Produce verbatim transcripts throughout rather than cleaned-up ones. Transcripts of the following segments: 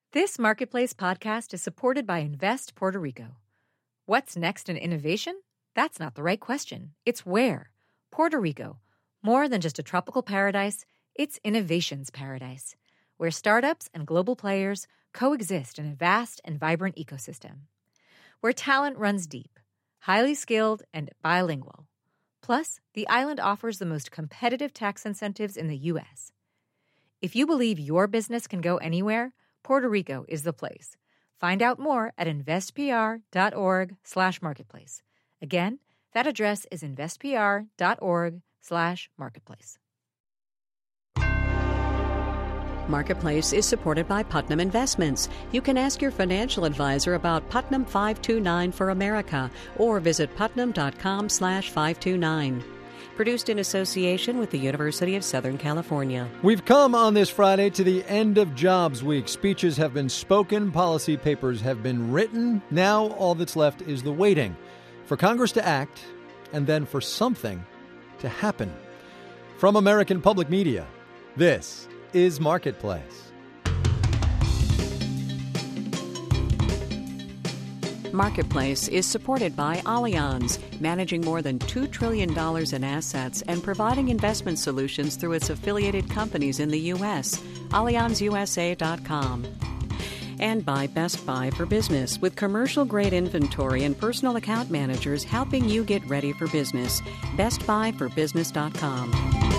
This Marketplace podcast is supported by Invest Puerto Rico. What's next in innovation? That's not the right question. It's where. Puerto Rico. More than just a tropical paradise, it's innovation's paradise, where startups and global players coexist in a vast and vibrant ecosystem. Where talent runs deep, highly skilled, and bilingual. Plus, the island offers the most competitive tax incentives in the U S. If you believe your business can go anywhere, Puerto Rico is the place. Find out more at investpr.org slash marketplace. Again, that address is investpr.org slash marketplace. Marketplace is supported by Putnam Investments. You can ask your financial advisor about Putnam five two nine for America or visit putnam.com slash 529. Produced in association with the University of Southern California. We've come on this Friday to the end of Jobs Week. Speeches have been spoken, policy papers have been written. Now all that's left is the waiting for Congress to act and then for something to happen. From American Public Media, this is Marketplace. Marketplace is supported by Allianz, managing more than two trillion dollars in assets and providing investment solutions through its affiliated companies in the U S, allianz u s a dot com. And by Best Buy for Business, with commercial-grade inventory and personal account managers helping you get ready for business. best buy for business dot com.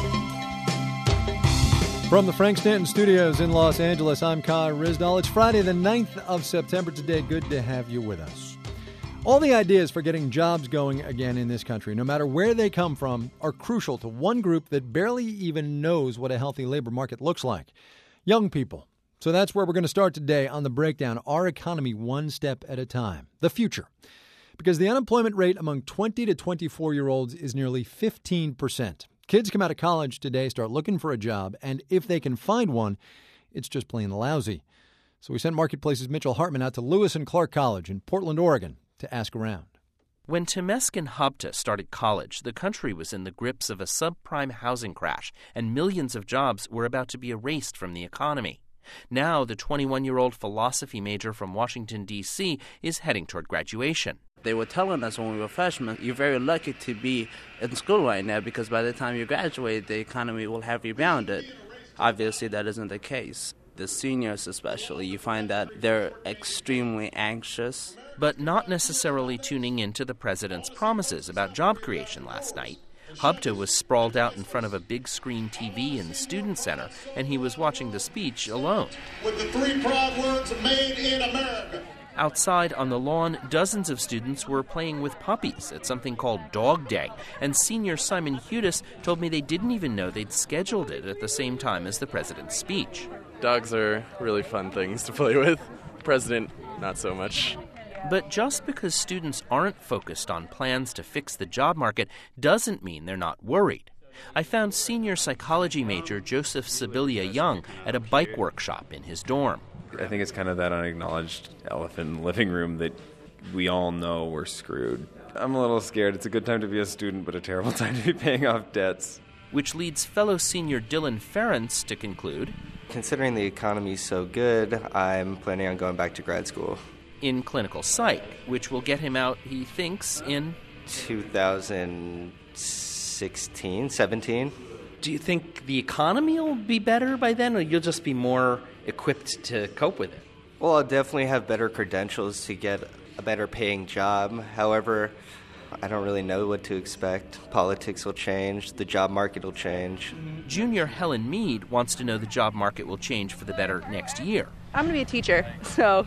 From the Frank Stanton Studios in Los Angeles, I'm Kai Ryssdal. It's Friday the ninth of September today. Good to have you with us. All the ideas for getting jobs going again in this country, no matter where they come from, are crucial to one group that barely even knows what a healthy labor market looks like: young people. So that's where we're going to start today on the breakdown, our economy one step at a time, the future. Because the unemployment rate among twenty to twenty-four-year-olds is nearly fifteen percent. Kids come out of college today, start looking for a job, and if they can find one, it's just plain lousy. So we sent Marketplace's Mitchell Hartman out to Lewis and Clark College in Portland, Oregon, to ask around. When Temesgen Habte started college, the country was in the grips of a subprime housing crash, and millions of jobs were about to be erased from the economy. Now, the twenty-one-year-old philosophy major from Washington, D C is heading toward graduation. They were telling us when we were freshmen, you're very lucky to be in school right now because by the time you graduate, the economy will have rebounded. Obviously, that isn't the case. The seniors especially, you find that they're extremely anxious. But not necessarily tuning into the president's promises about job creation last night. Habte was sprawled out in front of a big screen T V in the Student Center, and he was watching the speech alone. With the three proud words, made in America. Outside on the lawn, dozens of students were playing with puppies at something called Dog Day, and senior Simon Hudis told me they didn't even know they'd scheduled it at the same time as the president's speech. Dogs are really fun things to play with. President, not so much. But just because students aren't focused on plans to fix the job market doesn't mean they're not worried. I found senior psychology major Joseph Sibilia Young at a bike workshop in his dorm. I think it's kind of that unacknowledged elephant in the living room that we all know we're screwed. I'm a little scared. It's a good time to be a student, but a terrible time to be paying off debts. Which leads fellow senior Dylan Ferentz to conclude, considering the economy's so good, I'm planning on going back to grad school. In clinical psych, which will get him out, he thinks, in two thousand sixteen, seventeen. Do you think the economy will be better by then, or you'll just be more equipped to cope with it? Well, I'll definitely have better credentials to get a better paying job. However, I don't really know what to expect. Politics will change. The job market will change. Junior Helen Mead wants to know the job market will change for the better next year. I'm going to be a teacher, so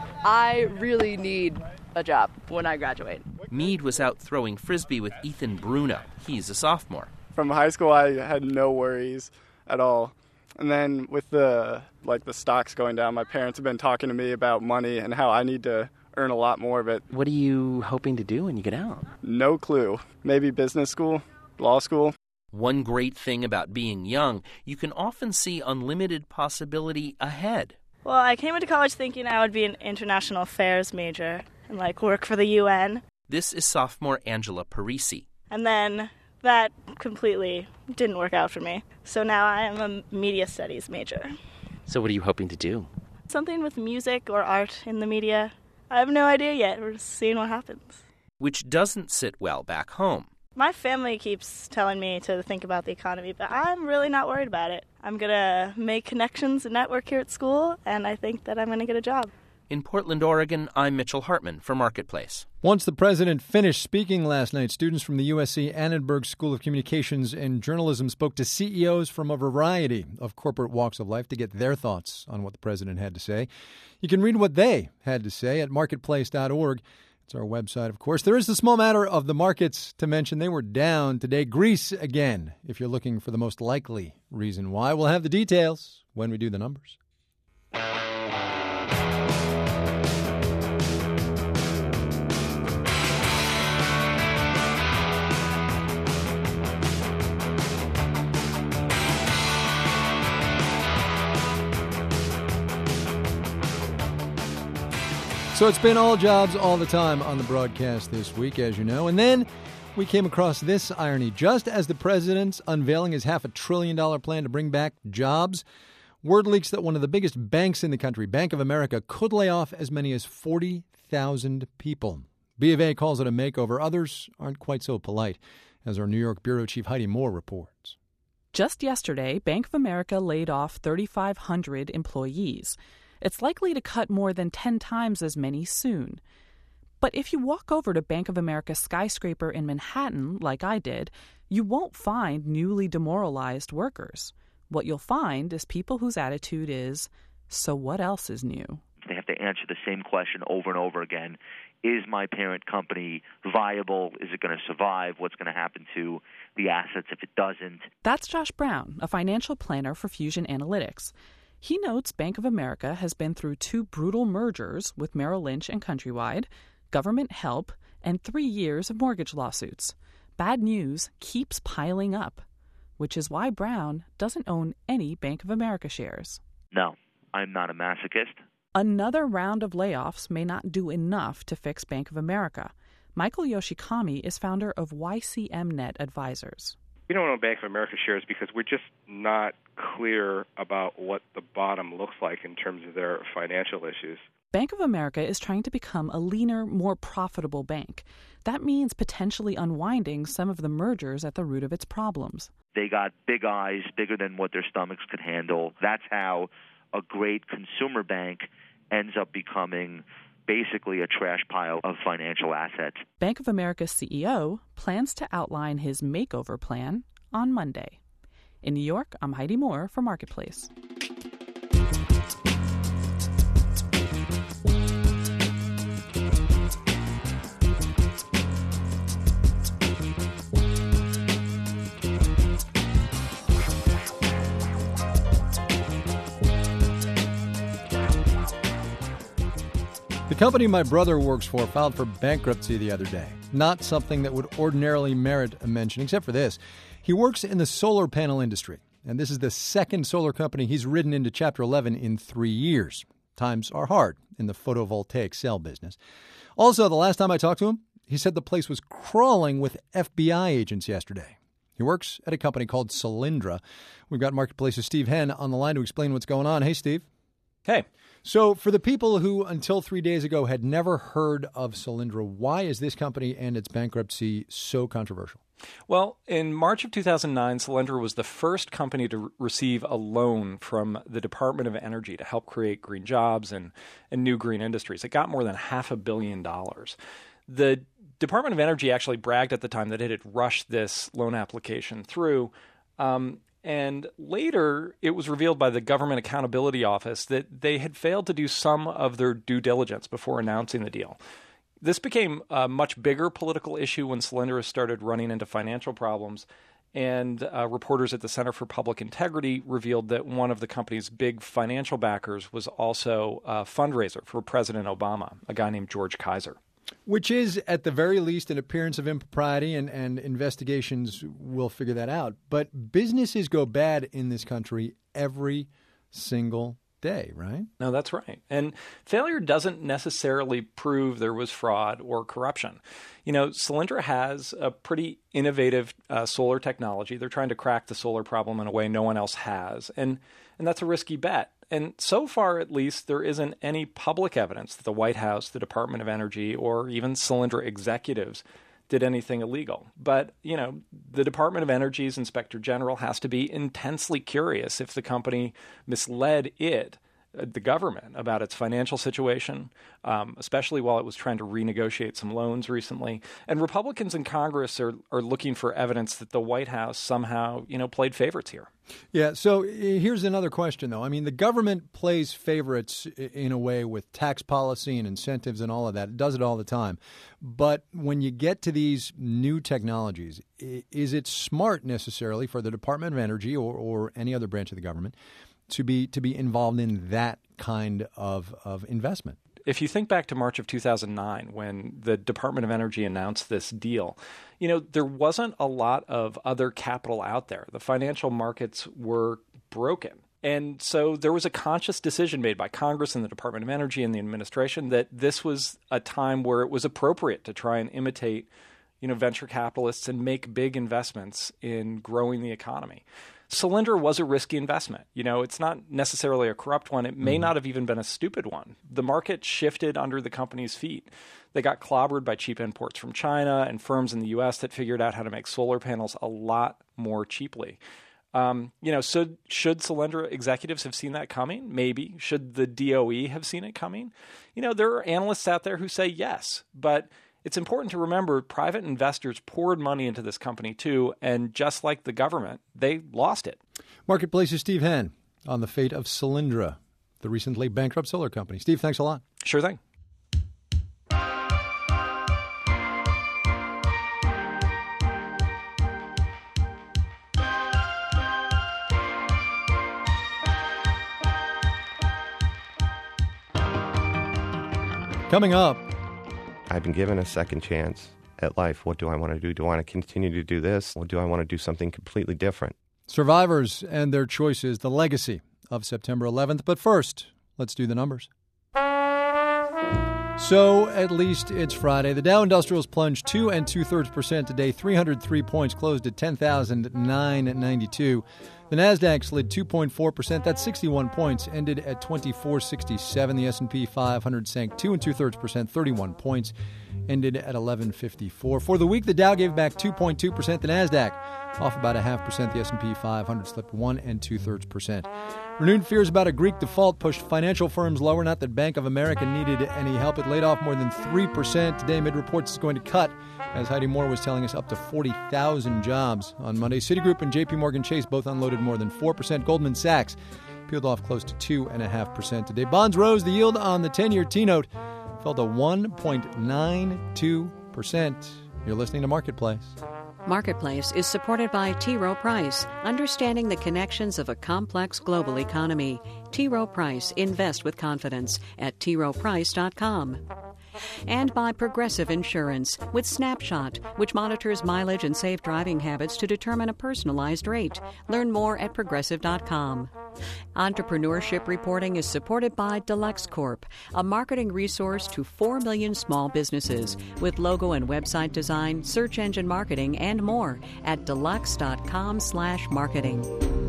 I really need a job when I graduate. Mead was out throwing Frisbee with Ethan Bruno. He's a sophomore. From high school, I had no worries at all. And then with the like the stocks going down, my parents have been talking to me about money and how I need to earn a lot more of it. What are you hoping to do when you get out? No clue. Maybe business school, law school. One great thing about being young, you can often see unlimited possibility ahead. Well, I came into college thinking I would be an international affairs major and like work for the U N. This is sophomore Angela Parisi. And then that completely didn't work out for me. So now I am a media studies major. So what are you hoping to do? Something with music or art in the media. I have no idea yet. We're just seeing what happens. Which doesn't sit well back home. My family keeps telling me to think about the economy, but I'm really not worried about it. I'm going to make connections and network here at school, and I think that I'm going to get a job. In Portland, Oregon, I'm Mitchell Hartman for Marketplace. Once the president finished speaking last night, students from the U S C Annenberg School of Communications and Journalism spoke to C E Os from a variety of corporate walks of life to get their thoughts on what the president had to say. You can read what they had to say at marketplace dot org. It's our website, of course. There is the small matter of the markets to mention. They were down today. Greece again, if you're looking for the most likely reason why. We'll have the details when we do the numbers. So it's been all jobs all the time on the broadcast this week, as you know. And then we came across this irony. Just as the president's unveiling his half a trillion dollar plan to bring back jobs, word leaks that one of the biggest banks in the country, Bank of America, could lay off as many as forty thousand people. B of A calls it a makeover. Others aren't quite so polite, as our New York bureau chief Heidi Moore reports. Just yesterday, Bank of America laid off thirty-five hundred employees. It's likely to cut more than ten times as many soon. But if you walk over to Bank of America's skyscraper in Manhattan, like I did, you won't find newly demoralized workers. What you'll find is people whose attitude is, so what else is new? They have to answer the same question over and over again. Is my parent company viable? Is it going to survive? What's going to happen to the assets if it doesn't? That's Josh Brown, a financial planner for Fusion Analytics. He notes Bank of America has been through two brutal mergers with Merrill Lynch and Countrywide, government help, and three years of mortgage lawsuits. Bad news keeps piling up, which is why Brown doesn't own any Bank of America shares. No, I'm not a masochist. Another round of layoffs may not do enough to fix Bank of America. Michael Yoshikami is founder of Y C M Net Advisors. We don't own Bank of America shares because we're just not clear about what the bottom looks like in terms of their financial issues. Bank of America is trying to become a leaner, more profitable bank. That means potentially unwinding some of the mergers at the root of its problems. They got big eyes, bigger than what their stomachs could handle. That's how a great consumer bank ends up becoming basically a trash pile of financial assets. Bank of America's C E O plans to outline his makeover plan on Monday. In New York, I'm Heidi Moore for Marketplace. The company my brother works for filed for bankruptcy the other day. Not something that would ordinarily merit a mention, except for this. He works in the solar panel industry, and this is the second solar company he's ridden into Chapter eleven in three years. Times are hard in the photovoltaic cell business. Also, the last time I talked to him, he said the place was crawling with F B I agents yesterday. He works at a company called Solyndra. We've got Marketplace's Steve Henn on the line to explain what's going on. Hey, Steve. Hey. So for the people who until three days ago had never heard of Solyndra, why is this company and its bankruptcy so controversial? Well, in March of two thousand nine, Solyndra was the first company to re- receive a loan from the Department of Energy to help create green jobs and, and new green industries. It got more than half a billion dollars. The Department of Energy actually bragged at the time that it had rushed this loan application through. Um, And later, it was revealed by the Government Accountability Office that they had failed to do some of their due diligence before announcing the deal. This became a much bigger political issue when Solyndra started running into financial problems, and uh, reporters at the Center for Public Integrity revealed that one of the company's big financial backers was also a fundraiser for President Obama, a guy named George Kaiser. Which is, at the very least, an appearance of impropriety, and, and investigations will figure that out. But businesses go bad in this country every single day, right? No, that's right. And failure doesn't necessarily prove there was fraud or corruption. You know, Solyndra has a pretty innovative uh, solar technology. They're trying to crack the solar problem in a way no one else has. And and that's a risky bet. And so far, at least, there isn't any public evidence that the White House, the Department of Energy, or even Solyndra executives did anything illegal. But, you know, the Department of Energy's Inspector General has to be intensely curious if the company misled it, the government, about its financial situation, um, especially while it was trying to renegotiate some loans recently. And Republicans in Congress are, are looking for evidence that the White House somehow, you know, played favorites here. Yeah, so here's another question, though. I mean, the government plays favorites in a way with tax policy and incentives and all of that. It does it all the time. But when you get to these new technologies, is it smart necessarily for the Department of Energy or, or any other branch of the government to be to be involved in that kind of, of investment? If you think back to March of two thousand nine, when the Department of Energy announced this deal, you know, there wasn't a lot of other capital out there. The financial markets were broken. And so there was a conscious decision made by Congress and the Department of Energy and the administration that this was a time where it was appropriate to try and imitate, you know, venture capitalists and make big investments in growing the economy. Solyndra was a risky investment. You know, it's not necessarily a corrupt one. It may mm-hmm. not have even been a stupid one. The market shifted under the company's feet. They got clobbered by cheap imports from China and firms in the U S that figured out how to make solar panels a lot more cheaply. Um, you know, so should Solyndra executives have seen that coming? Maybe. Should the D O E have seen it coming? You know, there are analysts out there who say yes, but it's important to remember private investors poured money into this company too, and just like the government, they lost it. Marketplace's Steve Henn on the fate of Solyndra, the recently bankrupt solar company. Steve, thanks a lot. Sure thing. Coming up, I've been given a second chance at life. What do I want to do? Do I want to continue to do this? Or do I want to do something completely different? Survivors and their choices, the legacy of September eleventh. But first, let's do the numbers. So, at least it's Friday. The Dow Industrials plunged two and two-thirds percent today, three hundred three points, closed at ten thousand nine hundred ninety-two. The Nasdaq slid two point four percent, that's sixty-one points, ended at twenty-four sixty-seven. The S and P five hundred sank two and two-thirds percent, thirty-one points, ended at eleven fifty-four. For the week, the Dow gave back two point two percent. The Nasdaq off about a half percent. The S and P five hundred slipped one and two-thirds percent. Renewed fears about a Greek default pushed financial firms lower. Not that Bank of America needed any help. It laid off more than three percent. Today, Mid-Reports is going to cut, as Heidi Moore was telling us, up to forty thousand jobs on Monday. Citigroup and J P Morgan Chase both unloaded more than four percent. Goldman Sachs peeled off close to two point five percent today. Bonds rose. The yield on the ten-year T-note fell to one point nine two percent. You're listening to Marketplace. Marketplace is supported by T. Rowe Price, understanding the connections of a complex global economy. T. Rowe Price, invest with confidence at T Rowe Price dot com. And by Progressive Insurance with Snapshot, which monitors mileage and safe driving habits to determine a personalized rate. Learn more at Progressive dot com. Entrepreneurship reporting is supported by Deluxe Corp, a marketing resource to four million small businesses with logo and website design, search engine marketing, and more at Deluxe dot com slash marketing.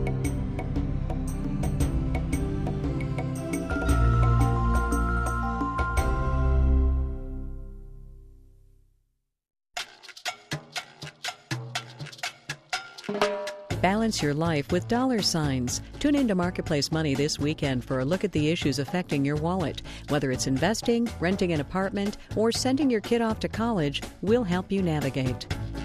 Balance your life with dollar signs. Tune into Marketplace Money this weekend for a look at the issues affecting your wallet. Whether it's investing, renting an apartment, or sending your kid off to college, we'll help you navigate.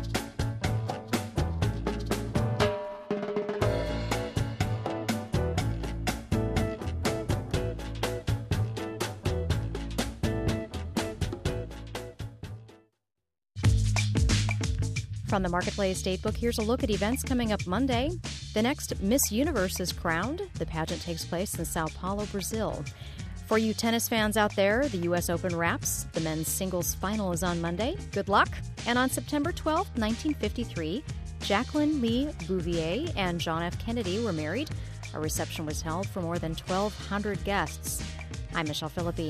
From the Marketplace Datebook, here's a look at events coming up Monday. The next Miss Universe is crowned. The pageant takes place in Sao Paulo, Brazil. For you tennis fans out there, the U S Open wraps. The men's singles final is on Monday. Good luck. And on September twelfth, nineteen fifty-three, Jacqueline Lee Bouvier and John F. Kennedy were married. A reception was held for more than twelve hundred guests. I'm Michelle Philippi.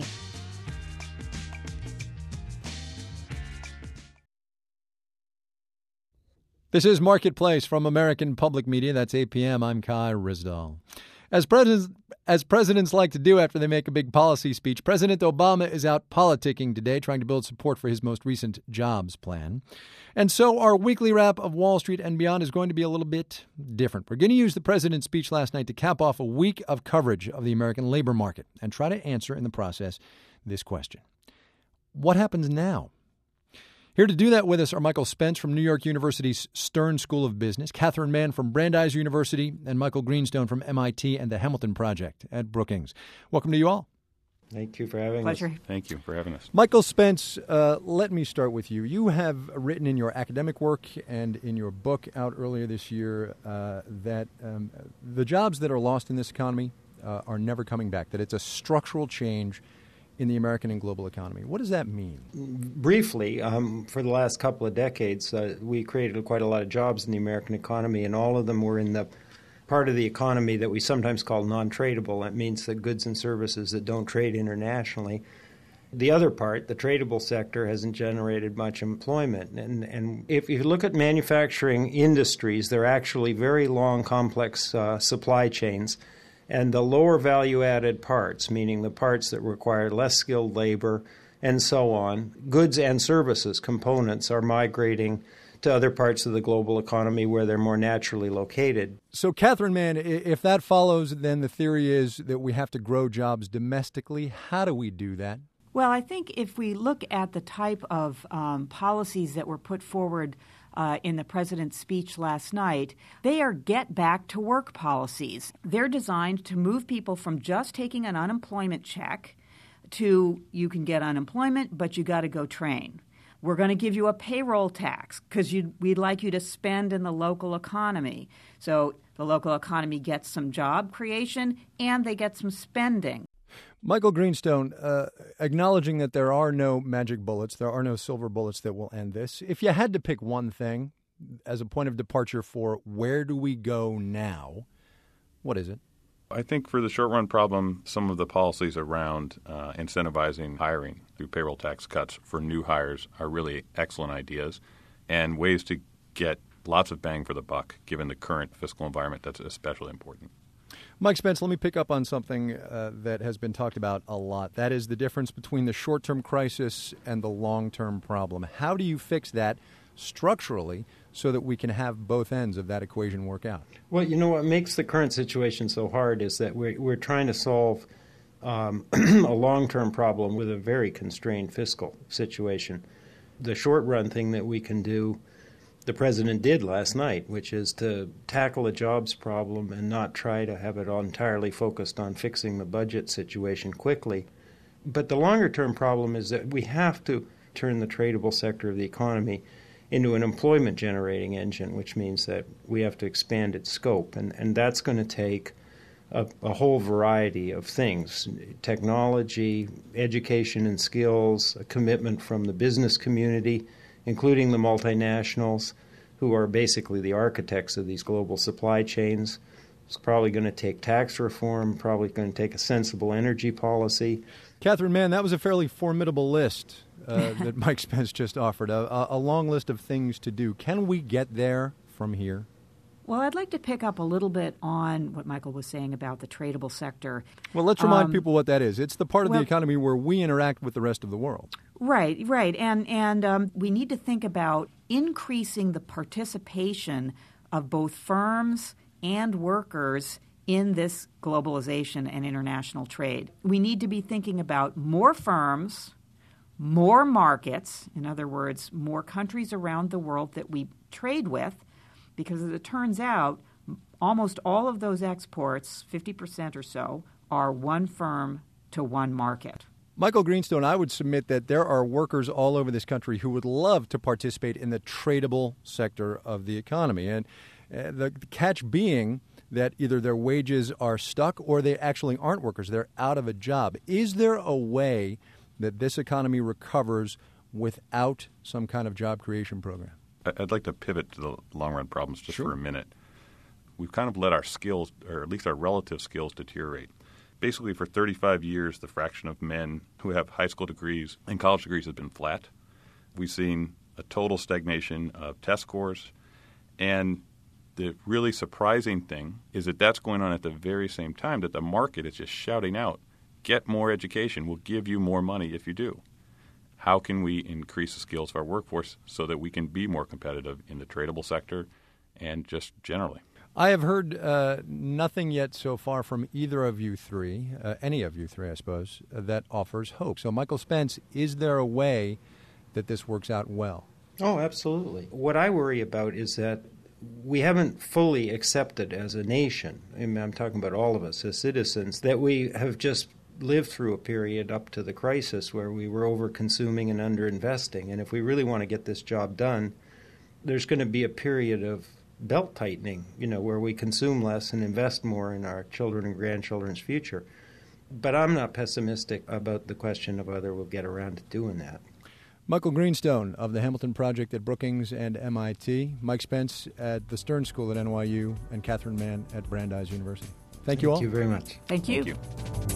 This is Marketplace from American Public Media. That's eight p.m. I'm Kai Rizdal. As President, As presidents like to do after they make a big policy speech, President Obama is out politicking today, trying to build support for his most recent jobs plan. And so our weekly wrap of Wall Street and beyond is going to be a little bit different. We're going to use the president's speech last night to cap off a week of coverage of the American labor market and try to answer in the process this question. What happens now? Here to do that with us are Michael Spence from New York University's Stern School of Business, Catherine Mann from Brandeis University, and Michael Greenstone from M I T and the Hamilton Project at Brookings. Welcome to you all. Thank you for having Pleasure. us. Thank you for having us. Michael Spence, uh, let me start with you. You have written in your academic work and in your book out earlier this year uh, that um, the jobs that are lost in this economy uh, are never coming back, that it's a structural change in the American and global economy. What does that mean? Briefly, um, for the last couple of decades, uh, we created quite a lot of jobs in the American economy, and all of them were in the part of the economy that we sometimes call non-tradable. That means the goods and services that don't trade internationally. The other part, the tradable sector, hasn't generated much employment. And, and if you look at manufacturing industries, they're actually very long, complex uh, supply chains. And the lower value-added parts, meaning the parts that require less skilled labor and so on, goods and services components are migrating to other parts of the global economy where they're more naturally located. So, Catherine Mann, if that follows, then the theory is that we have to grow jobs domestically. How do we do that? Well, I think if we look at the type of um, policies that were put forward Uh, in the president's speech last night, they are get-back-to-work policies. They're designed to move people from just taking an unemployment check to you can get unemployment, but you got to go train. We're going to give you a payroll tax because we'd like you to spend in the local economy. So the local economy gets some job creation and they get some spending. Michael Greenstone, uh, acknowledging that there are no magic bullets, there are no silver bullets that will end this. If you had to pick one thing as a point of departure for where do we go now, what is it? I think for the short-run problem, some of the policies around uh, incentivizing hiring through payroll tax cuts for new hires are really excellent ideas and ways to get lots of bang for the buck, given the current fiscal environment. That's especially important. Mike Spence, let me pick up on something uh, that has been talked about a lot. That is the difference between the short-term crisis and the long-term problem. How do you fix that structurally so that we can have both ends of that equation work out? Well, you know, what makes the current situation so hard is that we're, we're trying to solve um, a long-term problem with a very constrained fiscal situation. The short-run thing that we can do, the president did last night, which is to tackle a jobs problem and not try to have it entirely focused on fixing the budget situation quickly. But the longer-term problem is that we have to turn the tradable sector of the economy into an employment-generating engine, which means that we have to expand its scope. And, and that's going to take a, a whole variety of things: technology, education and skills, a commitment from the business community, including the multinationals, who are basically the architects of these global supply chains. It's probably going to take tax reform, probably going to take a sensible energy policy. Catherine Mann, that was a fairly formidable list uh, that Mike Spence just offered, a, a long list of things to do. Can we get there from here? Well, I'd like to pick up a little bit on what Michael was saying about the tradable sector. Well, let's remind um, people what that is. It's the part of well, the economy where we interact with the rest of the world. Right, right. And, and um, we need to think about increasing the participation of both firms and workers in this globalization and international trade. We need to be thinking about more firms, more markets, in other words, more countries around the world that we trade with, because as it turns out, almost all of those exports, fifty percent or so, are one firm to one market. Michael Greenstone, I would submit that there are workers all over this country who would love to participate in the tradable sector of the economy. And uh, the catch being that either their wages are stuck or they actually aren't workers. They're out of a job. Is there a way that this economy recovers without some kind of job creation program? I'd like to pivot to the long-run problems just Sure. for a minute. We've kind of let our skills, or at least our relative skills, deteriorate. Basically, for thirty-five years, the fraction of men who have high school degrees and college degrees has been flat. We've seen a total stagnation of test scores, and The really surprising thing is that that's going on at the very same time that the market is just shouting out, get more education, we'll give you more money if you do. How can we increase the skills of our workforce so that we can be more competitive in the tradable sector and just generally? I have heard uh, nothing yet so far from either of you three, uh, any of you three, I suppose, uh, that offers hope. So, Michael Spence, is there a way that this works out well? Oh, absolutely. What I worry about is that we haven't fully accepted as a nation, I mean, I'm talking about all of us as citizens, that we have just lived through a period up to the crisis where we were over-consuming and under-investing. And if we really want to get this job done, there's going to be a period of belt-tightening, you know, where we consume less and invest more in our children and grandchildren's future. But I'm not pessimistic about the question of whether we'll get around to doing that. Michael Greenstone of the Hamilton Project at Brookings and M I T, Mike Spence at the Stern School at N Y U, and Catherine Mann at Brandeis University. Thank you all. Thank you very much. Thank you. Thank you.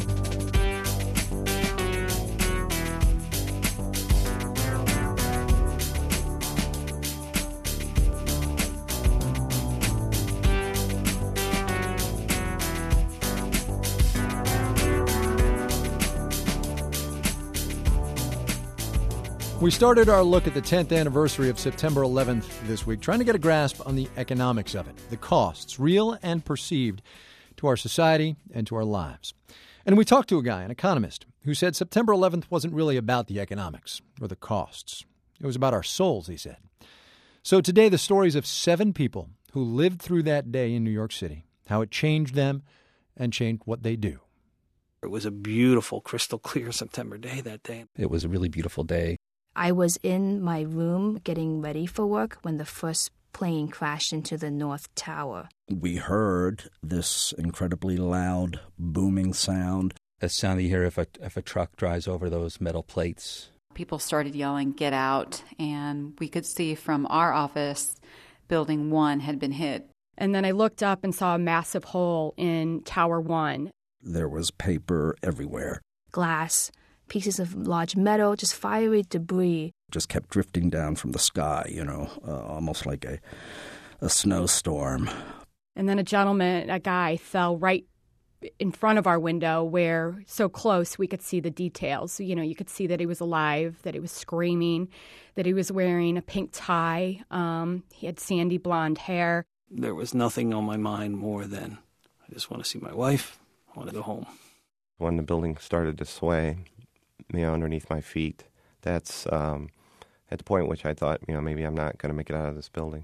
We started our look at the tenth anniversary of September eleventh this week, trying to get a grasp on the economics of it, the costs, real and perceived, to our society and to our lives. And we talked to a guy, an economist, who said September eleventh wasn't really about the economics or the costs. It was about our souls, he said. So today, the stories of seven people who lived through that day in New York City, how it changed them and changed what they do. It was a beautiful, crystal clear September day that day. It was a really beautiful day. I was in my room getting ready for work when the first plane crashed into the North Tower. We heard this incredibly loud, booming sound. A sound you hear if a, if a truck drives over those metal plates. People started yelling, "Get out," and we could see from our office, Building one had been hit. And then I looked up and saw a massive hole in Tower one. There was paper everywhere. Glass, pieces of large metal, just fiery debris. Just kept drifting down from the sky, you know, uh, almost like a, a snowstorm. And then a gentleman, a guy, fell right in front of our window where, so close, we could see the details. You know, you could see that he was alive, that he was screaming, that he was wearing a pink tie. Um, he had sandy blonde hair. There was nothing on my mind more than, I just want to see my wife. I want to go home. When the building started to sway, you know, underneath my feet, that's um, at the point at which I thought, you know, maybe I'm not going to make it out of this building.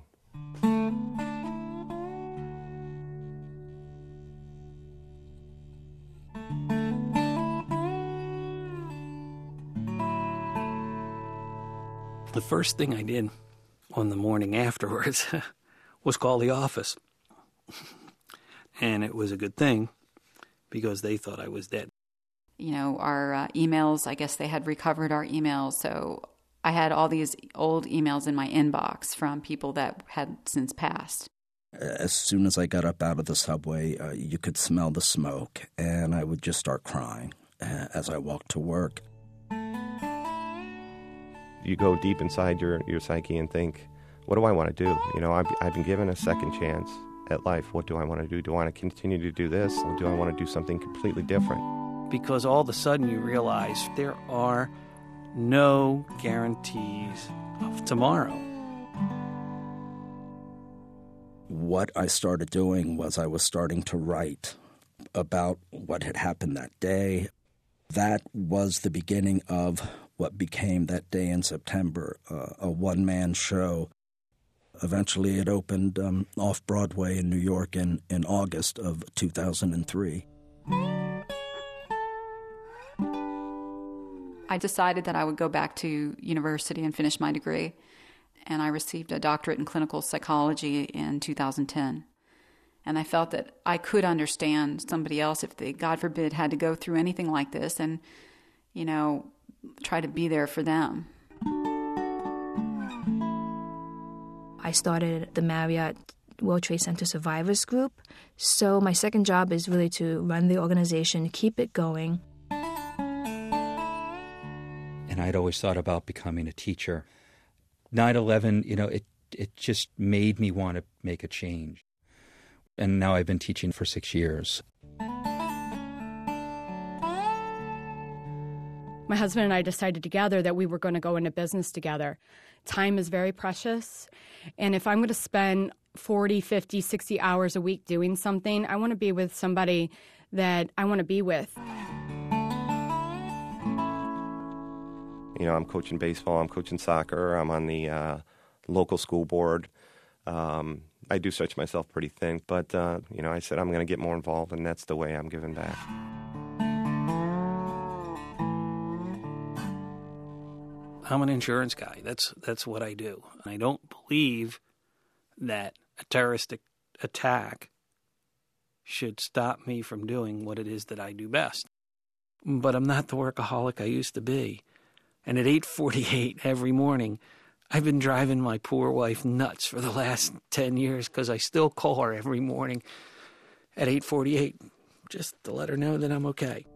The first thing I did on the morning afterwards was call the office. And it was a good thing because they thought I was dead. You know, our uh, emails, I guess they had recovered our emails. So I had all these old emails in my inbox from people that had since passed. As soon as I got up out of the subway, uh, you could smell the smoke, and I would just start crying uh, as I walked to work. You go deep inside your, your psyche and think, what do I want to do? You know, I've, I've been given a second chance at life. What do I want to do? Do I want to continue to do this? Or do I want to do something completely different? Because all of a sudden you realize there are no guarantees of tomorrow. What I started doing was I was starting to write about what had happened that day. That was the beginning of what became that day in September, uh, a one-man show. Eventually it opened um, off-Broadway in New York in, in August of two thousand three. I decided that I would go back to university and finish my degree, and I received a doctorate in clinical psychology in two thousand ten. And I felt that I could understand somebody else if they, God forbid, had to go through anything like this and, you know, try to be there for them. I started the Marriott World Trade Center Survivors Group. So my second job is really to run the organization, keep it going. And I'd always thought about becoming a teacher. nine eleven, you know, it, it just made me want to make a change. And now I've been teaching for six years. My husband and I decided together that we were going to go into business together. Time is very precious. And if I'm going to spend forty, fifty, sixty hours a week doing something, I want to be with somebody that I want to be with. You know, I'm coaching baseball, I'm coaching soccer, I'm on the uh, local school board. Um, I do stretch myself pretty thin, but, uh, you know, I said I'm going to get more involved, and that's the way I'm giving back. I'm an insurance guy. That's that's what I do. I don't believe that a terrorist attack should stop me from doing what it is that I do best. But I'm not the workaholic I used to be. And at eight forty-eight every morning, I've been driving my poor wife nuts for the last ten years because I still call her every morning at eight forty-eight just to let her know that I'm okay.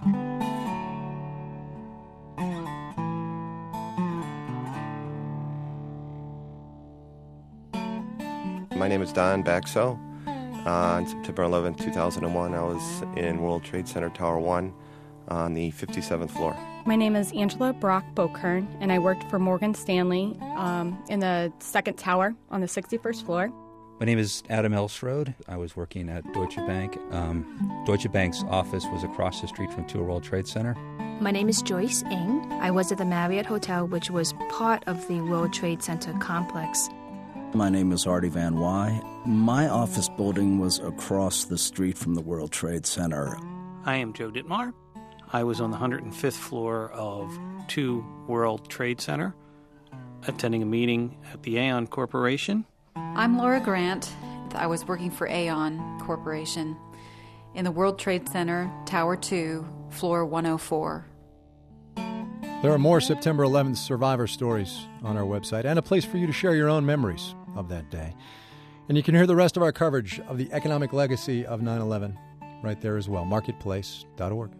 My name is Don Baxo. Uh, on September eleventh, two thousand one, I was in World Trade Center Tower one on the fifty-seventh floor. My name is Angela Brock Bokern, and I worked for Morgan Stanley um, in the second tower on the sixty-first floor. My name is Adam Elsrode. I was working at Deutsche Bank. Um, Deutsche Bank's office was across the street from Two World Trade Center. My name is Joyce Ng. I was at the Marriott Hotel, which was part of the World Trade Center complex. My name is Artie Van Wy. My office building was across the street from the World Trade Center. I am Joe Ditmar. I was on the one hundred fifth floor of two World Trade Center, attending a meeting at the Aon Corporation. I'm Laura Grant. I was working for Aon Corporation in the World Trade Center, Tower two, floor one oh four. There are more September eleventh survivor stories on our website and a place for you to share your own memories of that day. And you can hear the rest of our coverage of the economic legacy of nine eleven right there as well, marketplace dot org.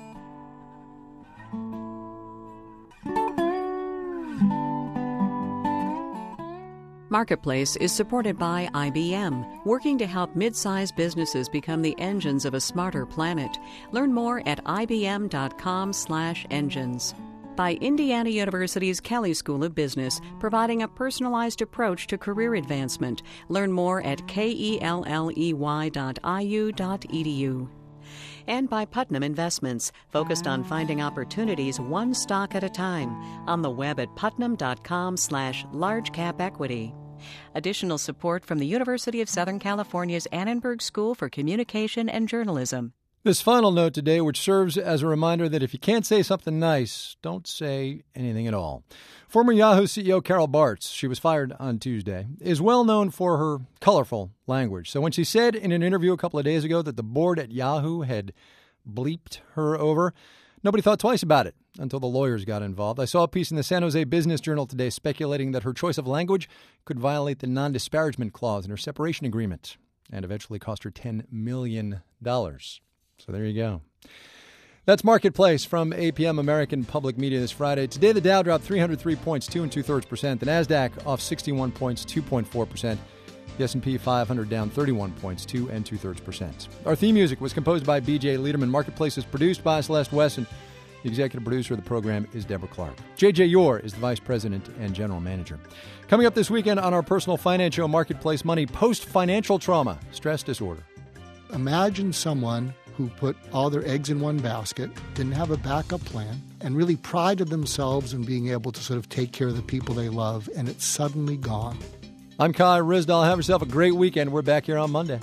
Marketplace is supported by I B M, working to help mid-sized businesses become the engines of a smarter planet. Learn more at ibm.com slash engines. By Indiana University's Kelley School of Business, providing a personalized approach to career advancement. Learn more at kelley dot I U dot E D U. And by Putnam Investments, focused on finding opportunities one stock at a time. On the web at putnam.com slash large cap equity. Additional support from the University of Southern California's Annenberg School for Communication and Journalism. This final note today, which serves as a reminder that if you can't say something nice, don't say anything at all. Former Yahoo C E O Carol Bartz, she was fired on Tuesday, is well known for her colorful language. So when she said in an interview a couple of days ago that the board at Yahoo had bleeped her over, nobody thought twice about it until the lawyers got involved. I saw a piece in the San Jose Business Journal today speculating that her choice of language could violate the non-disparagement clause in her separation agreement and eventually cost her ten million dollars. So there you go. That's Marketplace from A P M American Public Media this Friday. Today, the Dow dropped three hundred three points, two and two-thirds percent. The NASDAQ off sixty-one points, two point four percent. The S and P five hundred down thirty-one points, two and two-thirds percent. Our theme music was composed by B J Liederman. Marketplace is produced by Celeste Wesson. The executive producer of the program is Deborah Clark. J J Yore is the vice president and general manager. Coming up this weekend on our personal finance show, Marketplace Money, post-financial trauma, stress disorder. Imagine someone who put all their eggs in one basket, didn't have a backup plan, and really prided themselves in being able to sort of take care of the people they love, and it's suddenly gone. I'm Kai Ryssdal. Have yourself a great weekend. We're back here on Monday.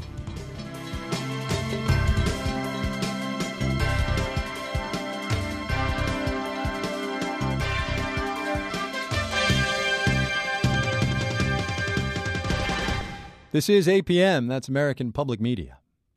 This is A P M. That's American Public Media.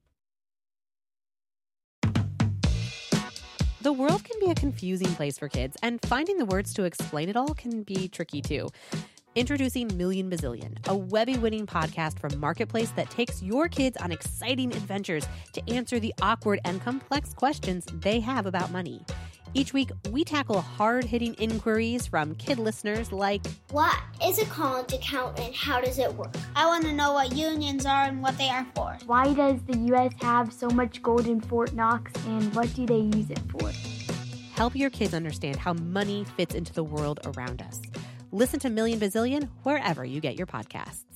The world can be a confusing place for kids, and finding the words to explain it all can be tricky, too. Introducing Million Bazillion, a Webby-winning podcast from Marketplace that takes your kids on exciting adventures to answer the awkward and complex questions they have about money. Each week, we tackle hard-hitting inquiries from kid listeners like, what is a college account and how does it work? I want to know what unions are and what they are for. Why does the U S have so much gold in Fort Knox and what do they use it for? Help your kids understand how money fits into the world around us. Listen to Million Bazillion wherever you get your podcasts.